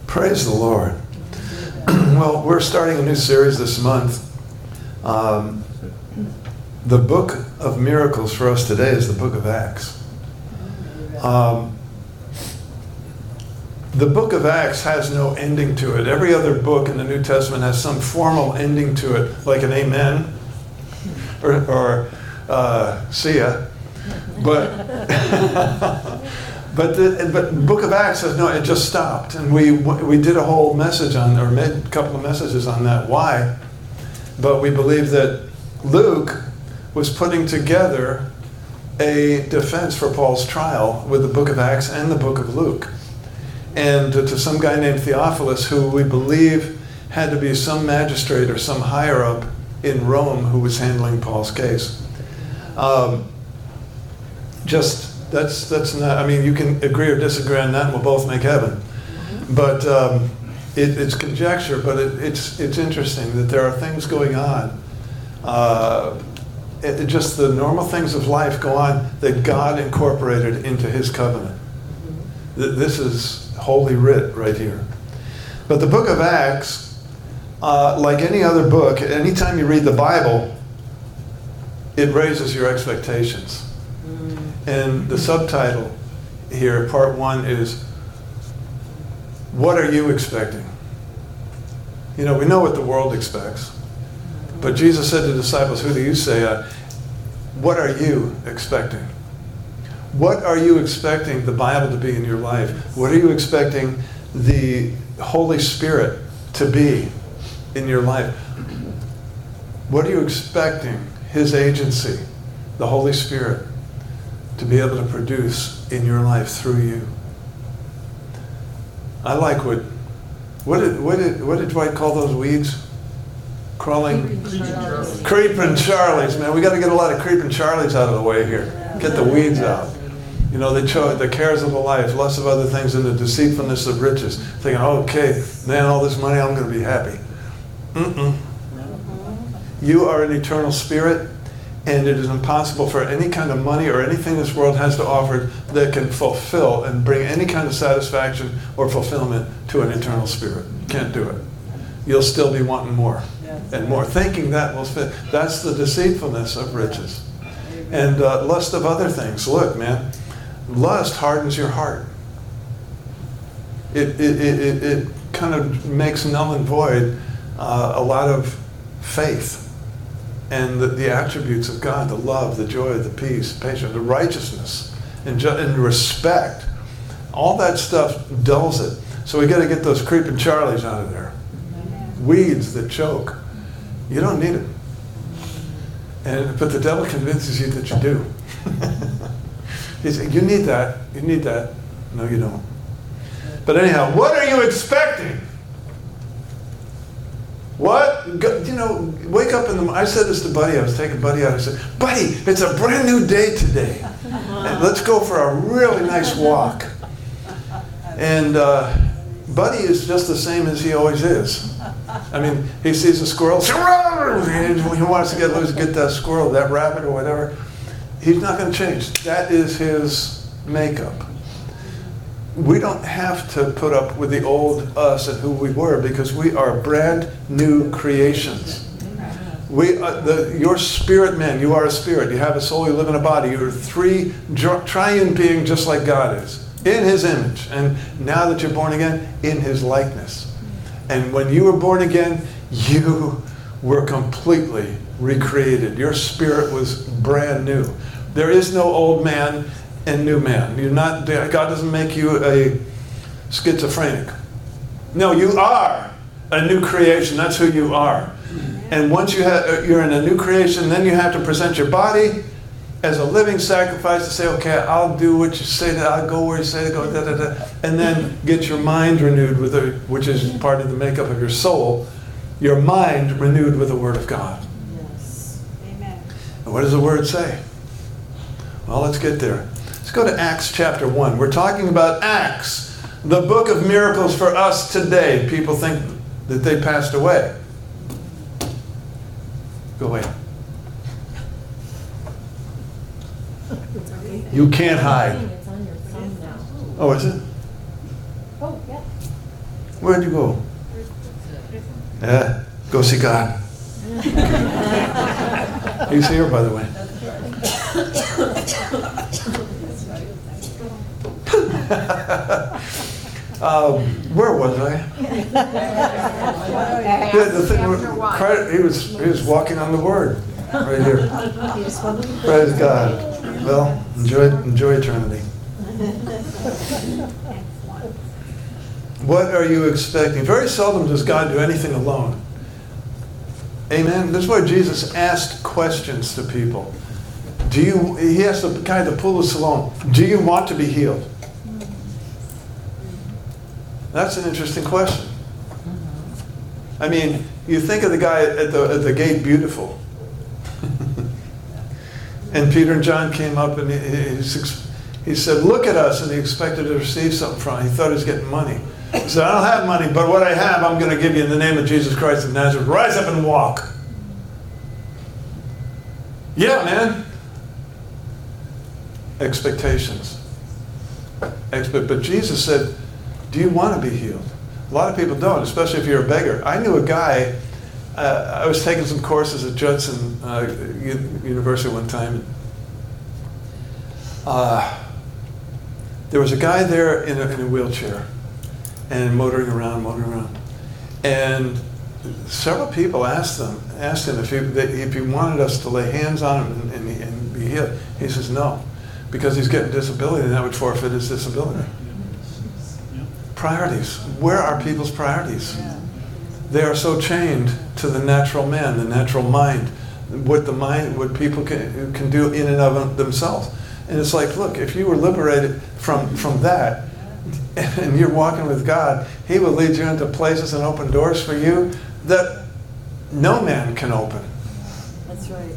Praise the Lord. Well, we're starting a new series this month. The book of miracles for us today is the book of Acts. The book of Acts has no ending to it. Every other book in the New Testament has some formal ending to it, like an amen or see ya. But but the book of Acts has no. It just stopped, and we did a whole message on, or made a couple of messages on that. Why? But we believe that Luke was putting together a defense for Paul's trial with the book of Acts and the book of Luke. And to some guy named Theophilus, who we believe had to be some magistrate or some higher up in Rome who was handling Paul's case. That's not, I mean, you can agree or disagree on that and we'll both make heaven. But it's conjecture, but it's interesting that there are things going on. Just the normal things of life go on that God incorporated into his covenant. This is Holy Writ right here. But the book of Acts, like any other book, anytime you read the Bible, it raises your expectations. And the subtitle here, part 1, is, what are you expecting? You know, we know what the world expects. But Jesus said to the disciples, who do you say? What are you expecting? What are you expecting the Bible to be in your life? What are you expecting the Holy Spirit to be in your life? What are you expecting His agency, the Holy Spirit, to be able to produce in your life through you? I like what did Dwight call those weeds? Crawling? Creeping Charlies, man. We got to get a lot of creeping Charlies out of the way here. Get the weeds out. You know, the cares of the life, lust of other things, and the deceitfulness of riches. Thinking, okay, man, all this money, I'm going to be happy. You are an eternal spirit, and it is impossible for any kind of money or anything this world has to offer that can fulfill and bring any kind of satisfaction or fulfillment to an eternal spirit. You can't do it. You'll still be wanting more and more, thinking that will fit. That's the deceitfulness of riches. And lust of other things. Look, man, lust hardens your heart. It kind of makes null and void a lot of faith and the attributes of God, the love, the joy, the peace, patience, the righteousness, and respect. All that stuff dulls it. So we got to get those creeping Charlies out of there. Weeds that choke. You don't need them. But the devil convinces you that you do. He says, you need that. You need that. No, you don't. But anyhow, what are you expecting? What? You know, wake up in the morning. I said this to Buddy. I was taking Buddy out. I said, Buddy, it's a brand new day today. And let's go for a really nice walk. And Buddy is just the same as he always is. I mean, he sees a squirrel, he wants to get that squirrel, that rabbit or whatever. He's not going to change. That is his makeup. We don't have to put up with the old us and who we were, because we are brand new creations. Your spirit man, you are a spirit. You have a soul, you live in a body. You're a triune being just like God is, in His image. And now that you're born again, in His likeness. And when you were born again, you were completely recreated. Your spirit was brand new. There is no old man and new man. God doesn't make you a schizophrenic. No, you are a new creation. That's who you are. And once you're in a new creation, then you have to present your body as a living sacrifice to say, okay, I'll do what you say, I'll go where you say to go, and then get your mind renewed which is part of the makeup of your soul, your mind renewed with the Word of God. Yes. Amen. And what does the Word say? Well, let's get there. Let's go to Acts chapter 1. We're talking about Acts, the book of miracles for us today. People think that they passed away. Go away. You can't hide. It's on your thumb now. Oh, is it? Oh, yeah. Where'd you go? Yeah, go see God. He's here, by the way. Where was I? The thing was, he was walking on the Word right here. Praise God. Well, enjoy eternity. What are you expecting? Very seldom does God do anything alone. Amen. That's why Jesus asked questions to people. He asked the guy at the pool of Siloam, do you want to be healed? That's an interesting question. I mean, you think of the guy at the gate, beautiful. And Peter and John came up and he said, look at us, and he expected to receive something from him. He thought he was getting money. He said, I don't have money, but what I have, I'm going to give you in the name of Jesus Christ of Nazareth. Rise up and walk. Yeah, man. Expectations. But Jesus said, do you want to be healed? A lot of people don't, especially if you're a beggar. I knew a guy, I was taking some courses at Judson University one time. There was a guy there in a wheelchair and motoring around. And several people asked him if he wanted us to lay hands on him and be healed. He says no, because he's getting disability and that would forfeit his disability. Priorities. Where are people's priorities? They are so chained to the natural man, the natural mind, what people can do in and of themselves. And it's like, look, if you were liberated from that, and you're walking with God, He will lead you into places and open doors for you that no man can open. That's right.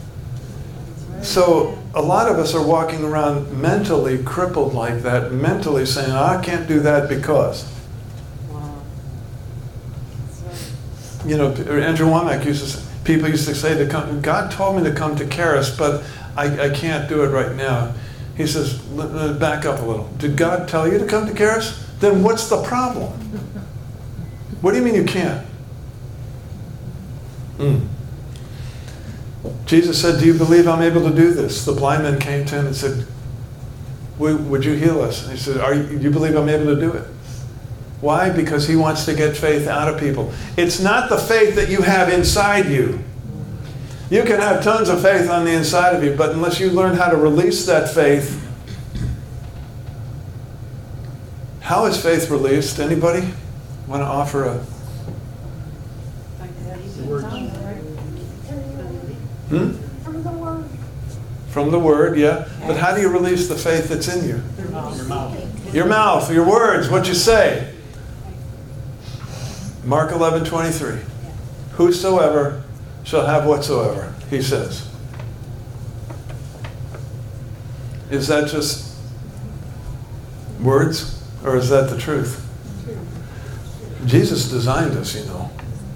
So a lot of us are walking around mentally crippled like that, mentally saying, I can't do that because. Wow. That's right. You know, Andrew Womack people used to say, God told me to come to Charis, but I can't do it right now. He says, back up a little. Did God tell you to come to Charis? Then what's the problem? What do you mean you can't? Jesus said, do you believe I'm able to do this? The blind man came to him and said, would you heal us? And he said, do you believe I'm able to do it? Why? Because He wants to get faith out of people. It's not the faith that you have inside you. You can have tons of faith on the inside of you, but unless you learn how to release that faith. How is faith released? Anybody want to offer a... From the Word. From the Word, yeah. But how do you release the faith that's in you? Your mouth. Your mouth, your words, what you say. Mark 11:23. Whosoever shall have whatsoever, He says. Is that just words, or is that the truth? Jesus designed us, you know.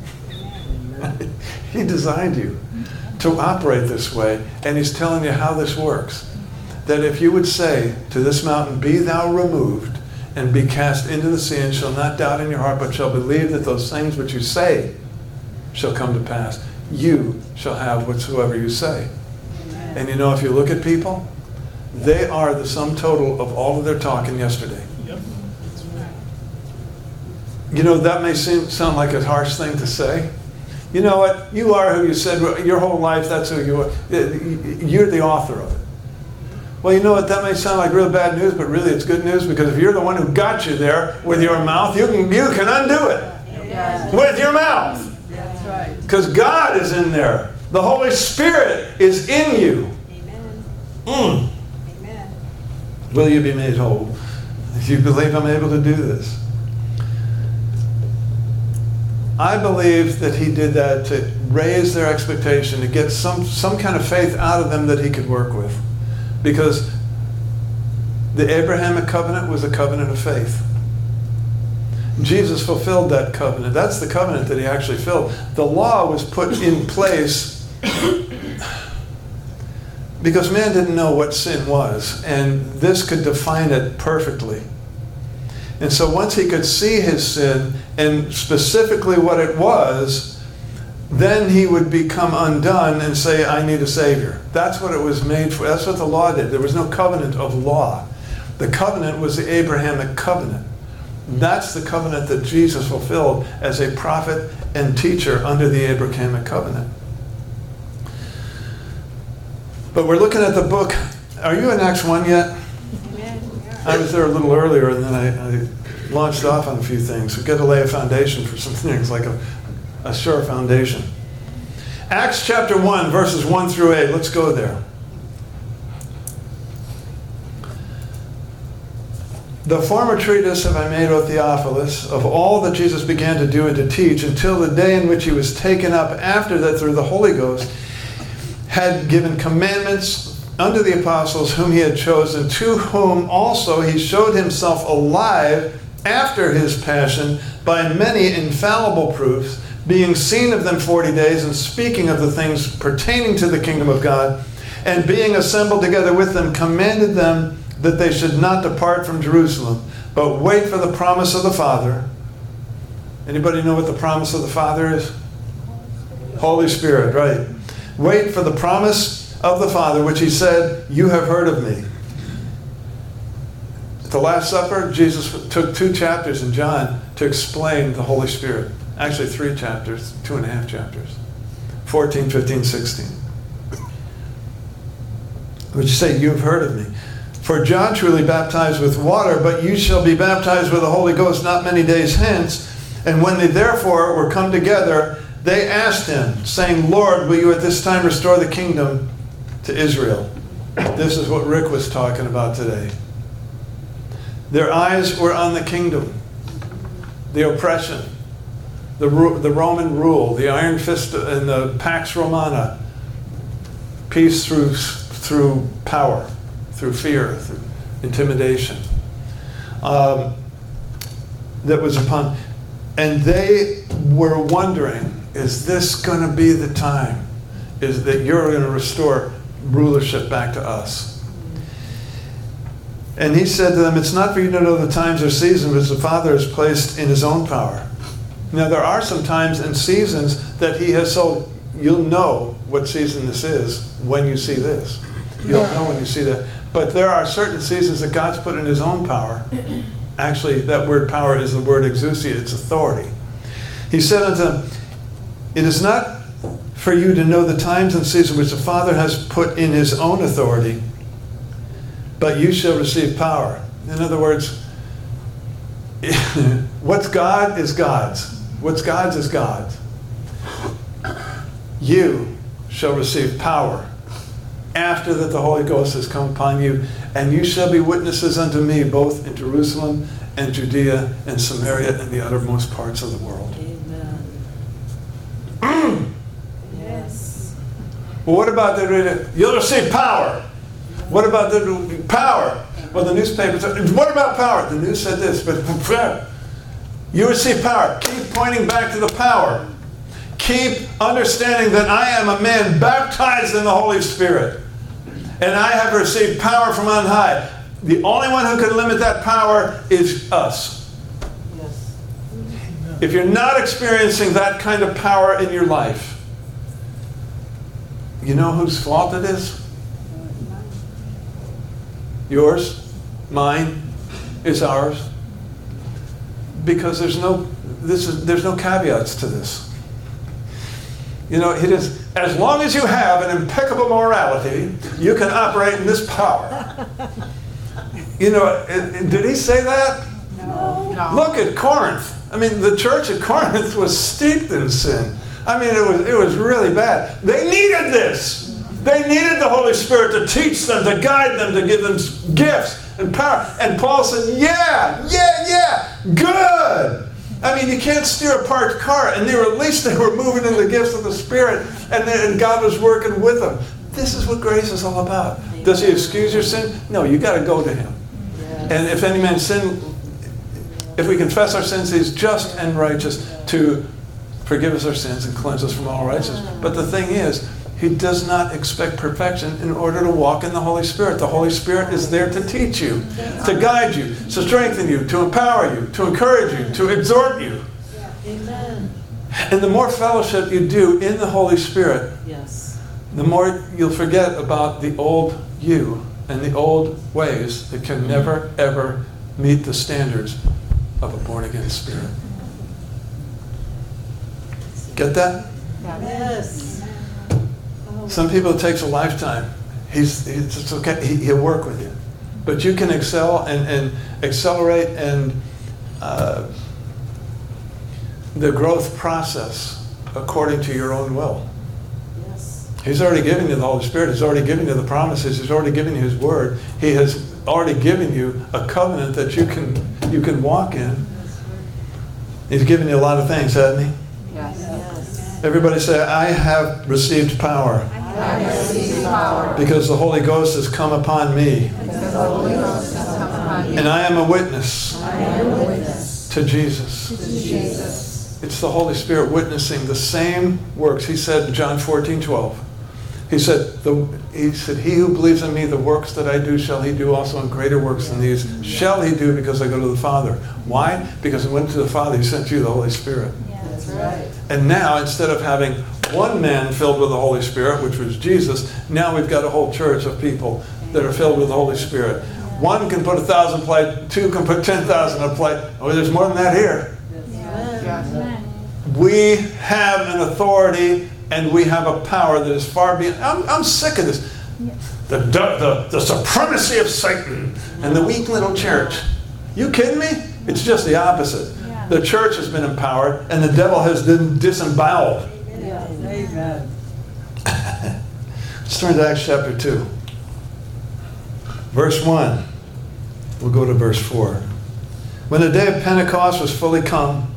He designed you to operate this way, and He's telling you how this works. That if you would say to this mountain, be thou removed, and be cast into the sea, and shall not doubt in your heart, but shall believe that those things which you say shall come to pass, you shall have whatsoever you say. Amen. And you know, if you look at people, they are the sum total of all of their talking yesterday. Yep. You know, that may sound like a harsh thing to say. You know what? You are who you said your whole life, that's who you are. You're the author of it. Well, you know what? That may sound like real bad news, but really it's good news, because if you're the one who got you there with your mouth, you can undo it. Yes. With your mouth. That's right. Because God is in there. The Holy Spirit is in you. Amen. Amen. Will you be made whole? If you believe I'm able to do this. I believe that He did that to raise their expectation, to get some kind of faith out of them that He could work with. Because the Abrahamic covenant was a covenant of faith. Jesus fulfilled that covenant. That's the covenant that He actually filled. The law was put in place because man didn't know what sin was, and this could define it perfectly. And so once he could see his sin and specifically what it was, then he would become undone and say, I need a Savior. That's what it was made for. That's what the law did. There was no covenant of law. The covenant was the Abrahamic covenant. That's the covenant that Jesus fulfilled as a prophet and teacher under the Abrahamic covenant. But we're looking at the book. Are you in Acts 1 yet? Amen. I was there a little earlier, and then I launched off on a few things. We've got to lay a foundation for some things, like a sure foundation. Acts chapter 1, verses 1 through 8. Let's go there. The former treatise have I made, O Theophilus, of all that Jesus began to do and to teach, until the day in which he was taken up, after that through the Holy Ghost had given commandments unto the apostles whom he had chosen, to whom also he showed himself alive after his passion by many infallible proofs, being seen of them 40 days, and speaking of the things pertaining to the kingdom of God, and being assembled together with them, commanded them that they should not depart from Jerusalem, but wait for the promise of the Father. Anybody know what the promise of the Father is? Holy Spirit, right. Wait for the promise of the Father, which he said, you have heard of me. At the Last Supper, Jesus took 2 chapters in John to explain the Holy Spirit. Actually 3 chapters, 2.5 chapters. 14, 15, 16. Which say, you have heard of me. For John truly baptized with water, but you shall be baptized with the Holy Ghost not many days hence. And when they therefore were come together, they asked him, saying, Lord, will you at this time restore the kingdom to Israel? This is what Rick was talking about today. Their eyes were on the kingdom, the oppression, the Roman rule, the iron fist and the Pax Romana, peace through power, through fear, through intimidation, that was upon. And they were wondering, is this going to be the time? Is that you're going to restore rulership back to us? And he said to them, it's not for you to know the times or seasons which the Father has placed in his own power. Now there are some times and seasons that he has, so you'll know what season this is when you see this. You'll know when you see that. But there are certain seasons that God's put in his own power. Actually, that word power is the word exousia, it's authority. He said unto them, it is not for you to know the times and seasons which the Father has put in his own authority, but you shall receive power. In other words, what's God is God's. What's God's is God's. You shall receive power after that the Holy Ghost has come upon you, and you shall be witnesses unto me both in Jerusalem and Judea and Samaria and the uttermost parts of the world. Amen. Yes. Well, what about the, you'll receive power. What about the power? Well, the newspaper said, what about power? The news said this, but you receive power. Keep pointing back to the power. Keep understanding that I am a man baptized in the Holy Spirit. And I have received power from on high. The only one who can limit that power is us. Yes. If you're not experiencing that kind of power in your life, you know whose fault it is? Yours, mine, is ours. Because there's no caveats to this. You know, it is, as long as you have an impeccable morality, you can operate in this power. You know, did he say that? No. Look at Corinth. I mean, the church at Corinth was steeped in sin. I mean, it was really bad. They needed this. They needed the Holy Spirit to teach them, to guide them, to give them gifts and power. And Paul said, yeah, good. I mean, you can't steer a parked car. And at least they were moving in the gifts of the Spirit, and God was working with them. This is what grace is all about. Does he excuse your sin? No, you got to go to him. Yes. And if any man sin, if we confess our sins, he's just and righteous to forgive us our sins and cleanse us from all righteousness. But the thing is, He does not expect perfection in order to walk in the Holy Spirit. The Holy Spirit is there to teach you, to guide you, to strengthen you, to empower you, to encourage you, to exhort you. Amen. And the more fellowship you do in the Holy Spirit, Yes. the more you'll forget about the old you and the old ways that can never, ever meet the standards of a born-again spirit. Get that? Yes. Some people it takes a lifetime. It's okay. He'll work with you. But you can excel and accelerate and the growth process according to your own will. Yes. He's already given you the Holy Spirit. He's already given you the promises. He's already given you His Word. He has already given you a covenant that you can walk in. He's given you a lot of things, hasn't He? Yes. Everybody say, I have received power. I have received power. Because the Holy Ghost has come upon me. Because the Holy Ghost has come upon me. And I am a witness I am a witness to Jesus. to Jesus. It's the Holy Spirit witnessing the same works. He said in John 14:12. He said, he who believes in me, the works that I do shall he do also, and greater works than these shall he do, because I go to the Father. Why? Because he went to the Father. He sent you the Holy Spirit. That's right. And now, instead of having one man filled with the Holy Spirit, which was Jesus, now we've got a whole church of people that are filled with the Holy Spirit. One can put 1,000 plate, two can put 10,000 a plate. Oh, there's more than that here. Amen. We have an authority and we have a power that is far beyond. I'm sick of this. The supremacy of Satan and the weak little church. You kidding me? It's just the opposite. The church has been empowered and the devil has been disemboweled. Yes. Amen. Let's turn to Acts chapter 2. Verse 1. We'll go to verse 4. When the day of Pentecost was fully come,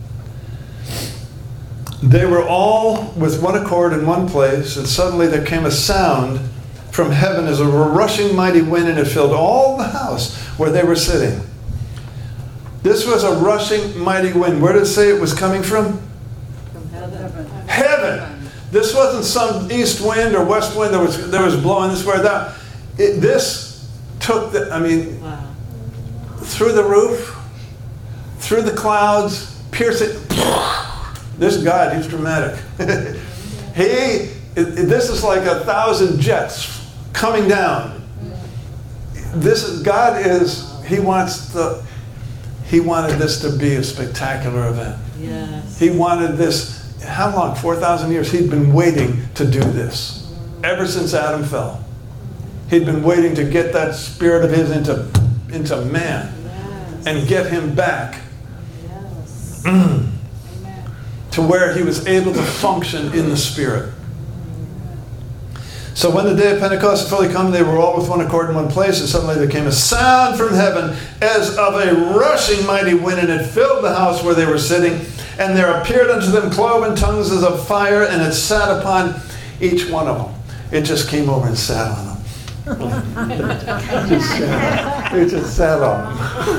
they were all with one accord in one place, and suddenly there came a sound from heaven as a rushing mighty wind, and it filled all the house where they were sitting. This was a rushing mighty wind. Where did it say it was coming from? From heaven. Heaven. This wasn't some east wind or west wind that was blowing this way or that. This took Wow. through the roof, through the clouds, piercing. This God, He's dramatic. This is like 1,000 jets coming down. He wanted this to be a spectacular event. Yes. He wanted this, how long? 4,000 years. He'd been waiting to do this. Ever since Adam fell. He'd been waiting to get that spirit of his into man Yes. and get him back Yes. to where he was able to function in the Spirit. So when the day of Pentecost had fully come, they were all with one accord in one place, and suddenly there came a sound from heaven as of a rushing mighty wind, and it filled the house where they were sitting. And there appeared unto them cloven tongues as of fire, and it sat upon each one of them. It just came over and sat on them. It just sat on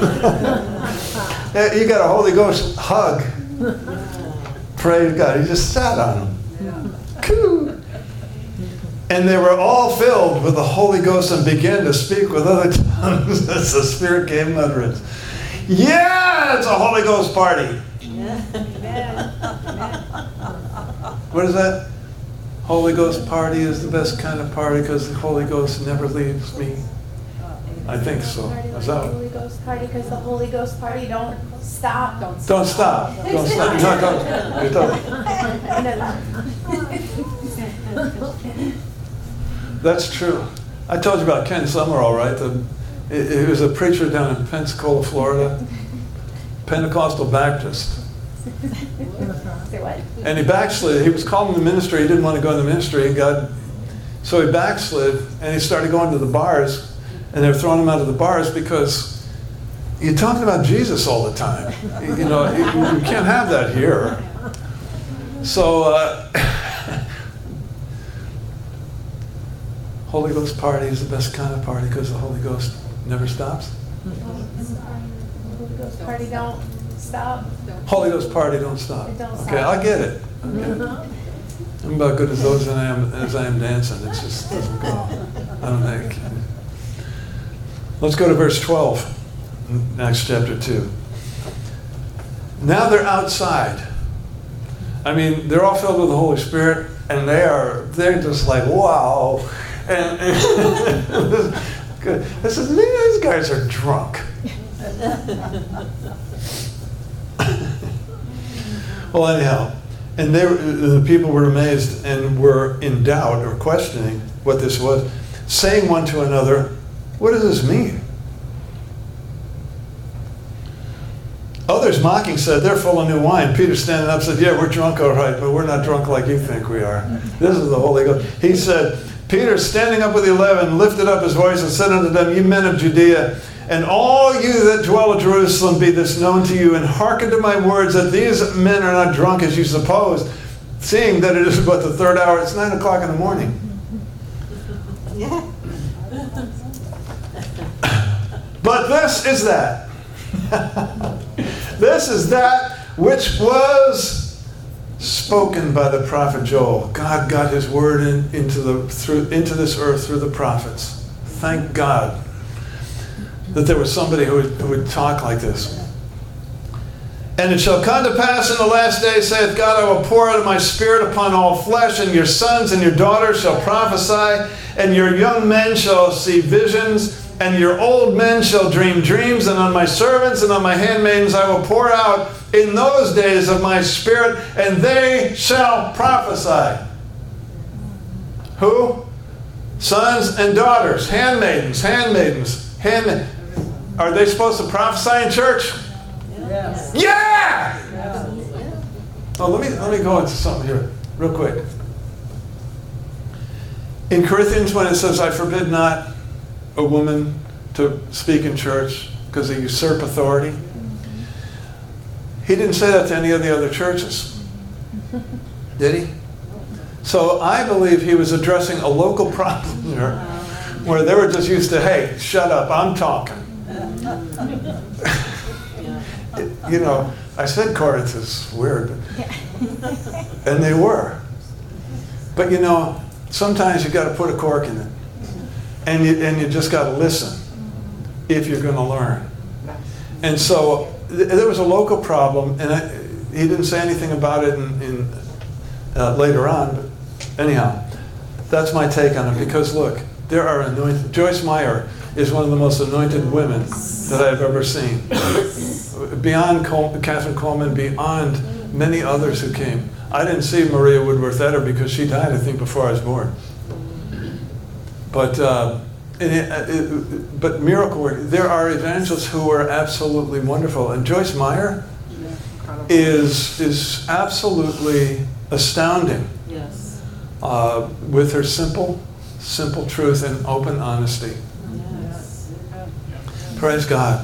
them. You got a Holy Ghost hug. Praise God. He just sat on them. Coo. And they were all filled with the Holy Ghost and began to speak with other tongues as the Spirit gave them utterance. Yeah, it's a Holy Ghost party. What is that? Holy Ghost party is the best kind of party because the Holy Ghost never leaves me. I think so. Is that what? Holy Ghost party, because the Holy Ghost party don't stop. Don't stop. Don't stop. You're not That's true. I told you about Ken Summerall, right? He was a preacher down in Pensacola, Florida, Pentecostal Baptist. Say what? And he backslid. He was called in the ministry. He didn't want to go in the ministry. So he backslid, and he started going to the bars, and they were throwing him out of the bars because you're talking about Jesus all the time. You can't have that here. So, Holy Ghost party is the best kind of party because the Holy Ghost never stops. Holy Ghost party don't stop. Holy Ghost party don't stop. It don't Okay, stop. I get it. Okay. I'm about good as those as I am dancing. It just doesn't go. I don't think. Let's go to verse 12, Acts chapter 2. Now they're outside. I mean, they're all filled with the Holy Spirit, and they're just like, wow. And I said, these guys are drunk. Well, anyhow, and the people were amazed and were in doubt or questioning what this was, saying one to another, what does this mean? Others mocking said, they're full of new wine. Peter standing up said, yeah, we're drunk all right, but we're not drunk like you think we are. This is the Holy Ghost. He said, Peter, standing up with the 11, lifted up his voice and said unto them, ye men of Judea, and all you that dwell at Jerusalem, be this known to you, and hearken to my words, that these men are not drunk as you suppose, seeing that it is but the third hour. It's 9 o'clock in the morning. But this is that. This is that which was spoken by the prophet Joel. God got his word into this earth through the prophets. Thank God that there was somebody who would talk like this. And it shall come to pass in the last day, saith God, I will pour out of my spirit upon all flesh, and your sons and your daughters shall prophesy, and your young men shall see visions, and your old men shall dream dreams, and on my servants and on my handmaidens I will pour out in those days of my spirit, and they shall prophesy. Who? Sons and daughters, handmaidens. Are they supposed to prophesy in church? Yes. Yeah! Oh, let me go into something here real quick. In Corinthians, when it says, I forbid not a woman to speak in church because they usurp authority, he didn't say that to any of the other churches. Did he? So I believe he was addressing a local problem here where they were just used to, hey, shut up, I'm talking. You know, I said Corinth is weird. And they were. But you know, sometimes you got to put a cork in it. And you just got to listen if you're going to learn. And so there was a local problem, and he didn't say anything about it later on. But anyhow, that's my take on it. Because look, there are anointed. Joyce Meyer is one of the most anointed women that I've ever seen. Beyond Catherine Coleman, beyond many others who came. I didn't see Maria Woodworth Etter because she died, I think, before I was born. But miracle work, there are evangelists who are absolutely wonderful. And Joyce Meyer is absolutely astounding. Yes. With her simple truth and open honesty. Yes. Praise God.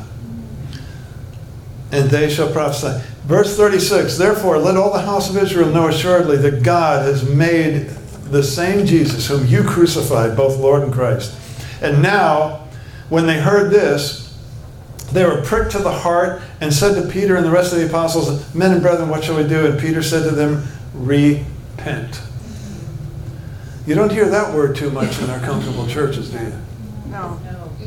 And they shall prophesy. Verse 36, therefore let all the house of Israel know assuredly that God has made the same Jesus whom you crucified, both Lord and Christ. And now, when they heard this, they were pricked to the heart and said to Peter and the rest of the apostles, men and brethren, what shall we do? And Peter said to them, repent. You don't hear that word too much in our comfortable churches, do you? No.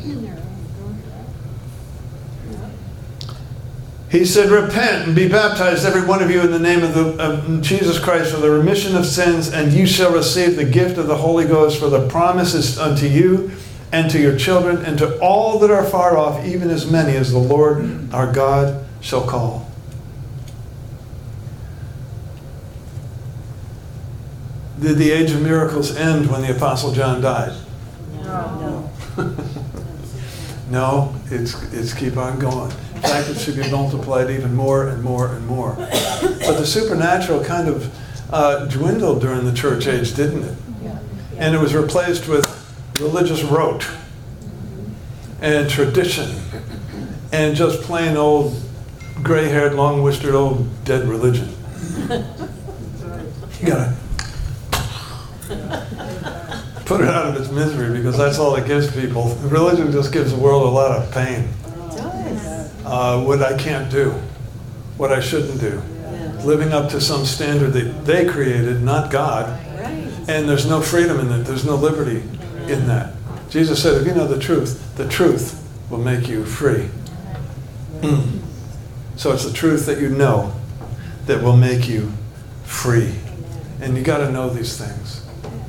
He said, repent and be baptized, every one of you, in the name of Jesus Christ for the remission of sins, and you shall receive the gift of the Holy Ghost, for the promise is unto you and to your children and to all that are far off, even as many as the Lord our God shall call. Did the age of miracles end when the Apostle John died? No. No, it's keep on going. In fact, it should be multiplied even more and more and more. But the supernatural kind of dwindled during the church age, didn't it? And it was replaced with religious rote and tradition and just plain old gray-haired, long-whiskered, old dead religion. You gotta put it out of its misery, because that's all it gives people. Religion just gives the world a lot of pain. What I can't do, what I shouldn't do. Living up to some standard that they created, not God. And there's no freedom in it. There's no liberty in that. Jesus said, if you know the truth will make you free. So it's the truth that you know that will make you free. And you got to know these things.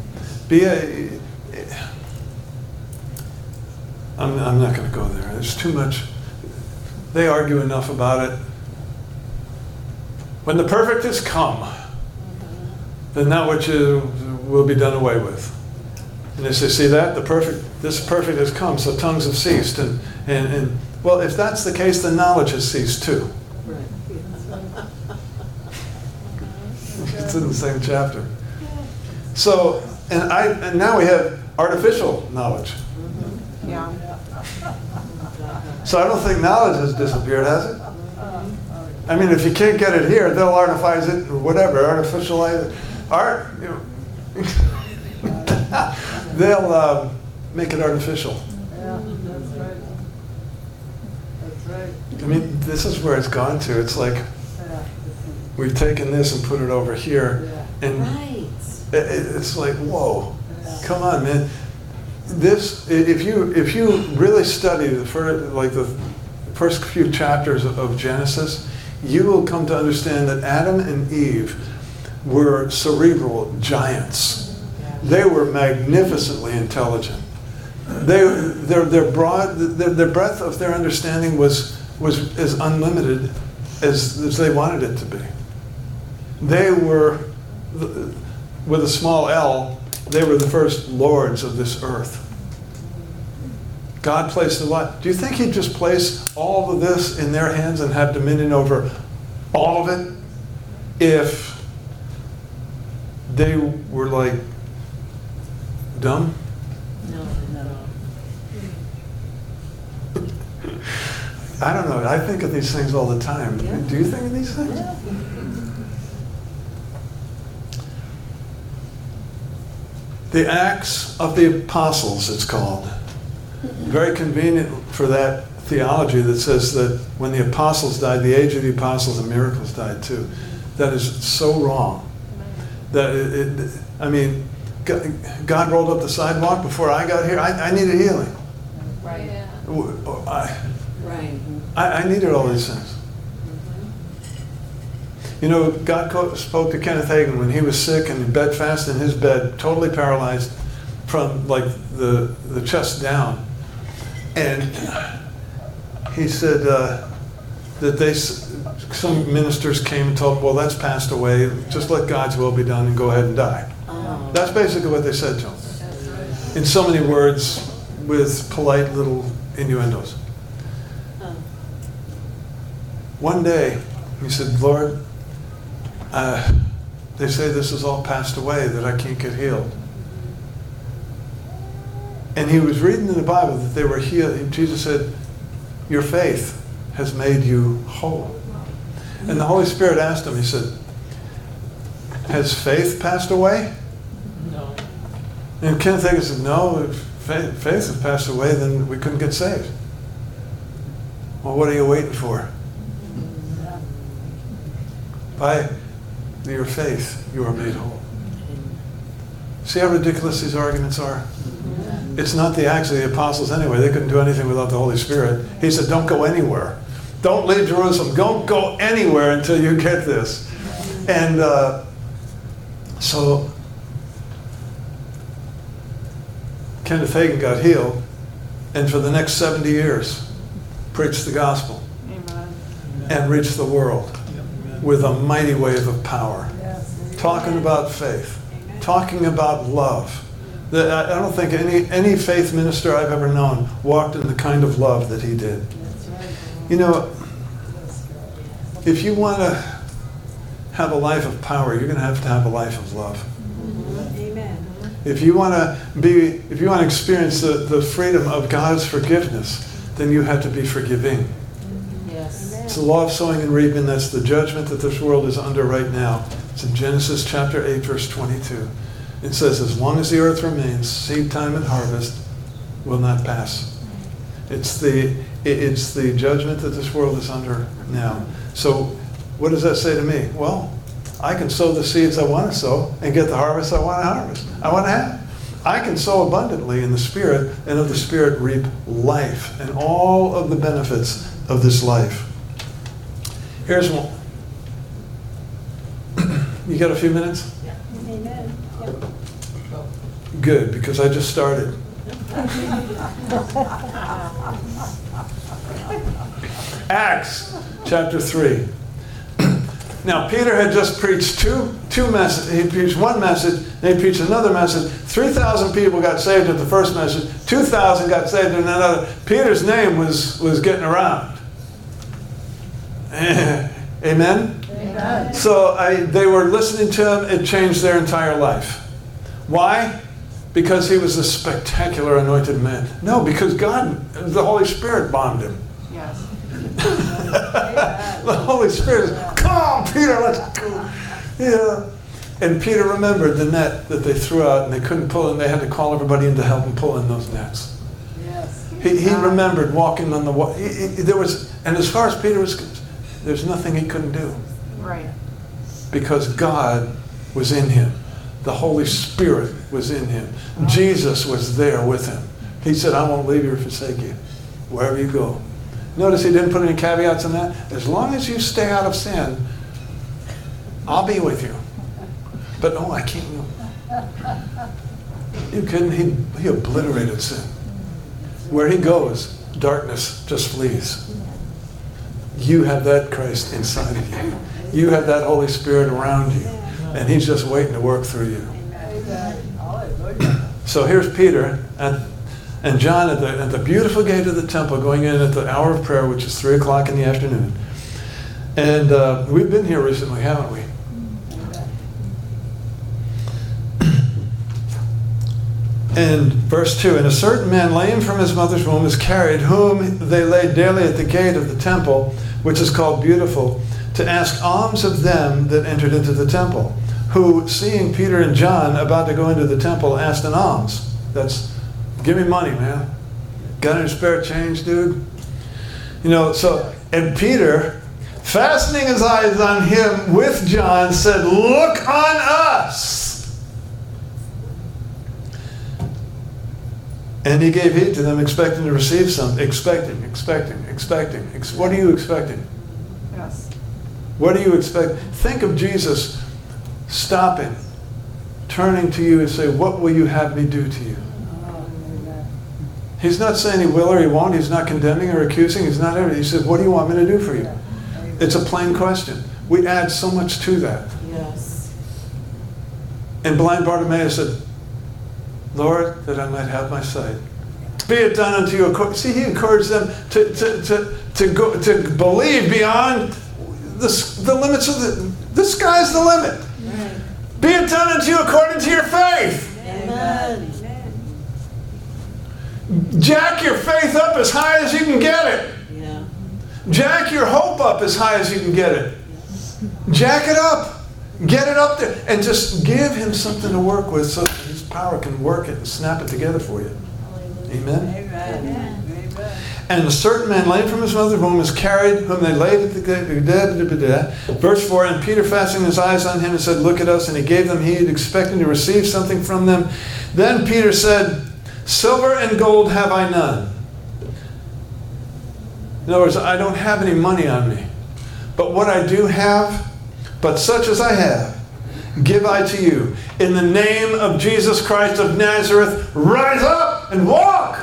I'm not going to go there. There's too much. They argue enough about it. When the perfect is come, then that which will be done away with. And they say, see that? This perfect has come, so tongues have ceased. And well, if that's the case, then knowledge has ceased too. It's in the same chapter. So, and now we have artificial knowledge. Yeah. So I don't think knowledge has disappeared, has it? I mean, if you can't get it here, they'll artifice it or whatever, artificialize it. They'll make it artificial. Yeah, that's right. That's right. I mean, this is where it's gone to. It's like Yeah. we've taken this and put it over here, and Right. it's like, whoa, come on, man. This, if you really study the first few chapters of Genesis, you will come to understand that Adam and Eve were cerebral giants. They were magnificently intelligent. Their breadth of their understanding was as unlimited as they wanted it to be. They were, with a small L, they were the first lords of this earth. God placed a lot. Do you think He'd just place all of this in their hands and have dominion over all of it if they were like dumb? No. I don't know. I think of these things all the time. Yeah. Do you think of these things? Yeah. The Acts of the Apostles, it's called. Very convenient for that theology that says that when the apostles died, the age of the apostles and miracles died too. That is so wrong. That I mean, God rolled up the sidewalk before I got here. I needed healing. Right. Right. I needed all these things. You know, God spoke to Kenneth Hagin when he was sick and bedfast in his bed, totally paralyzed from like the chest down. And he said that some ministers came and told him, well, that's passed away. Just let God's will be done and go ahead and die. Oh. That's basically what they said to him. In so many words, with polite little innuendos. Oh. One day, he said, Lord, they say this is all passed away, that I can't get healed. And he was reading in the Bible that they were healed. Jesus said, your faith has made you whole. And the Holy Spirit asked him, he said, has faith passed away? No. And Kenneth Hagin said, no, if faith has passed away, then we couldn't get saved. Well, what are you waiting for? By your faith, you are made whole. See how ridiculous these arguments are? It's not the Acts of the Apostles anyway. They couldn't do anything without the Holy Spirit. He said, don't go anywhere. Don't leave Jerusalem. Don't go anywhere until you get this. And so Kenneth Hagin got healed, and for the next 70 years preached the gospel and reached the world with a mighty wave of power. Talking about faith, talking about love. I don't think any faith minister I've ever known walked in the kind of love that he did. You know, if you want to have a life of power, you're going to have a life of love. Amen. If you want to experience the freedom of God's forgiveness, then you have to be forgiving. Yes. It's the law of sowing and reaping. That's the judgment that this world is under right now. It's in Genesis chapter 8, verse 22. It says, as long as the earth remains, seed time and harvest will not pass. It's the judgment that this world is under now. So what does that say to me? Well, I can sow the seeds I want to sow and get the harvest I want to harvest. I want to have. I can sow abundantly in the Spirit, and of the Spirit reap life and all of the benefits of this life. Here's one. You got a few minutes? Amen. Good, because I just started. Acts chapter 3. Now, Peter had just preached two messages. He preached one message, then he preached another message. 3,000 people got saved at the first message. 2,000 got saved in another. Peter's name was getting around. Amen? Amen. So they were listening to him. It changed their entire life. Why? Because he was a spectacular anointed man. No, because God, the Holy Spirit bombed him. Yes. The Holy Spirit said, come on, Peter, let's go. Yeah. And Peter remembered the net that they threw out and they couldn't pull it, and they had to call everybody in to help him pull in those nets. Yes. He remembered walking on the water. There was, and as far as Peter was concerned, there's nothing he couldn't do. Right. Because God was in him. The Holy Spirit was in him. Jesus was there with him. He said, I won't leave you or forsake you, wherever you go. Notice he didn't put any caveats on that. As long as you stay out of sin, I'll be with you. But no, I can't. You kidding? He obliterated sin. Where he goes, darkness just flees. You have that Christ inside of you. You have that Holy Spirit around you. And he's just waiting to work through you. So here's Peter and John at the beautiful gate of the temple, going in at the hour of prayer, which is 3 o'clock in the afternoon. And we've been here recently, haven't we? And verse 2, and a certain man lame from his mother's womb is carried, whom they laid daily at the gate of the temple, which is called Beautiful, to ask alms of them that entered into the temple, who, seeing Peter and John about to go into the temple, asked an alms. That's, give me money, man. Got any spare change, dude? You know, so, and Peter, fastening his eyes on him with John, said, look on us. And he gave heed to them, expecting to receive something. Expecting. What are you expecting? Yes. What do you expect? Think of Jesus stopping, turning to you and say, what will you have me do to you? He's not saying he will or he won't. He's not condemning or accusing. He's not everything. He said, what do you want me to do for you? It's a plain question. We add so much to that. Yes. And blind Bartimaeus said, Lord, that I might have my sight. Be it done unto you. See, he encouraged them to believe beyond the limits of the sky's the limit. Right. Be it done unto you according to your faith. Amen. Jack your faith up as high as you can get it. Yeah. Jack your hope up as high as you can get it. Jack it up. Get it up there. And just give him something to work with so that his power can work it and snap it together for you. Amen? Amen. And a certain man lame from his mother's womb is carried, whom they laid at the gate. Verse 4, and Peter fastened his eyes on him and said, look at us. And he gave them heed, expecting to receive something from them. Then Peter said, silver and gold have I none. In other words, I don't have any money on me. But what I do have, but such as I have, give I to you. In the name of Jesus Christ of Nazareth, rise up and walk.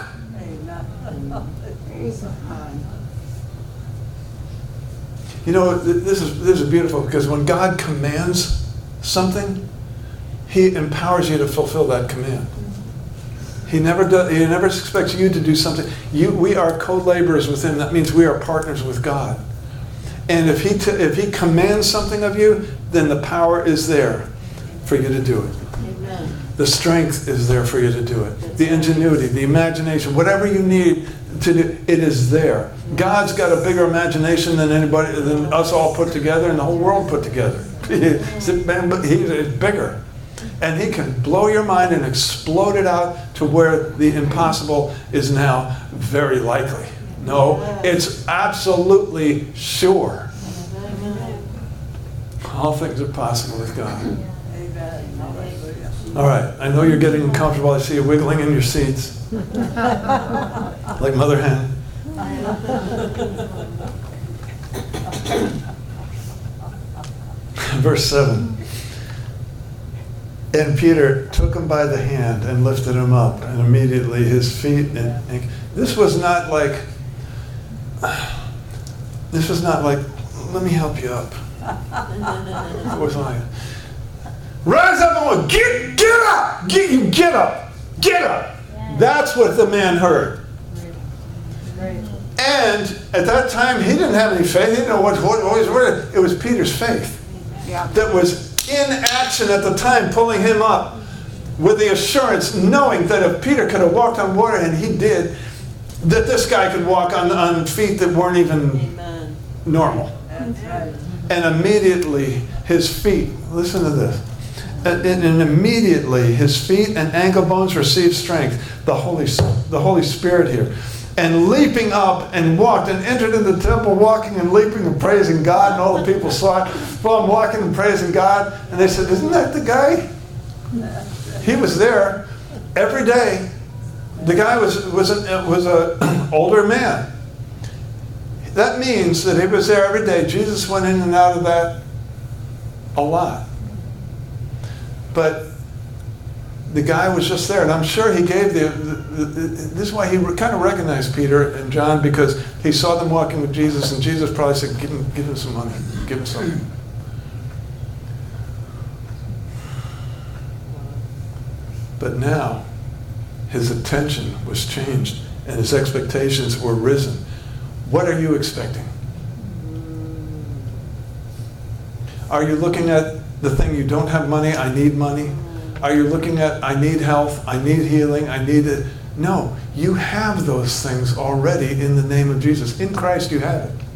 You know, this is beautiful, because when God commands something, he empowers you to fulfill that command. He never expects you to do something. We are co-laborers with him. That means we are partners with God. And if he commands something of you, then the power is there for you to do it. Amen. The strength is there for you to do it. The ingenuity, the imagination, whatever you need to do, it is there. God's got a bigger imagination than us all put together and the whole world put together. He's bigger. And he can blow your mind and explode it out to where the impossible is now very likely. No, it's absolutely sure. All things are possible with God. Amen. Hallelujah. All right, I know you're getting uncomfortable. I see you wiggling in your seats. Like Mother Hen. Verse 7. And Peter took him by the hand and lifted him up, and immediately his feet and this was not like, let me help you up. It was like, rise up and get up, get up. That's what the man heard. And at that time, he didn't have any faith. He didn't know what was word. It was Peter's faith that was in action at the time, pulling him up with the assurance, knowing that if Peter could have walked on water, and he did, that this guy could walk on feet that weren't even normal. That's right. And immediately his feet, listen to this, and immediately his feet and ankle bones received strength, the Holy Spirit here. And leaping up and walked and entered into the temple, walking and leaping and praising God, and all the people saw it. Well, I'm walking and praising God, and they said, "Isn't that the guy?" He was there every day. The guy was an older man. That means that he was there every day. Jesus went in and out of that a lot. But the guy was just there, and I'm sure he gave this is why he kind of recognized Peter and John, because he saw them walking with Jesus, and Jesus probably said, give him some money, give him something. But now, his attention was changed, and his expectations were risen. What are you expecting? Are you looking at the thing you don't have money, I need money? Are you looking at, I need health, I need healing, I need it? No, you have those things already in the name of Jesus. In Christ you have it.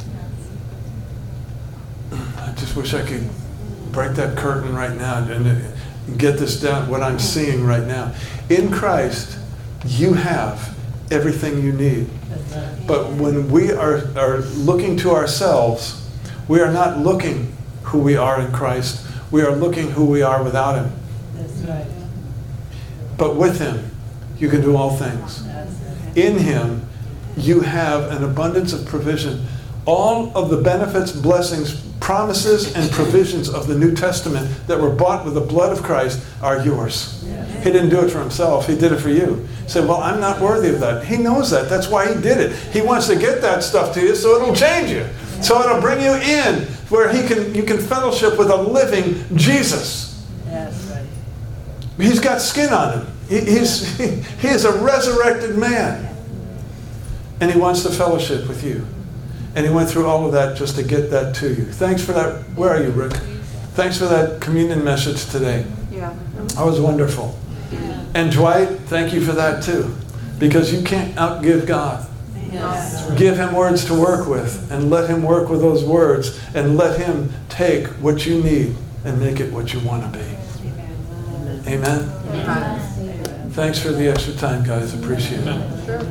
I just wish I could break that curtain right now and get this down, what I'm seeing right now. In Christ, you have everything you need. But when we are looking to ourselves, we are not looking who we are in Christ. We are looking who we are without Him. That's right. But with Him, you can do all things. In Him, you have an abundance of provision. All of the benefits, blessings, promises, and provisions of the New Testament that were bought with the blood of Christ are yours. He didn't do it for Himself. He did it for you. He said, well, I'm not worthy of that. He knows that. That's why He did it. He wants to get that stuff to you so it'll change you. So it'll bring you in where you can fellowship with a living Jesus. That's right. He's got skin on him. He is a resurrected man. And He wants to fellowship with you. And He went through all of that just to get that to you. Thanks for that. Where are you, Rick? Thanks for that communion message today. Yeah. That was wonderful. And Dwight, thank you for that too. Because you can't outgive God. Yes. Give Him words to work with, and let Him work with those words, and let Him take what you need and make it what you want to be. Amen? Amen. Thanks for the extra time, guys. Appreciate it.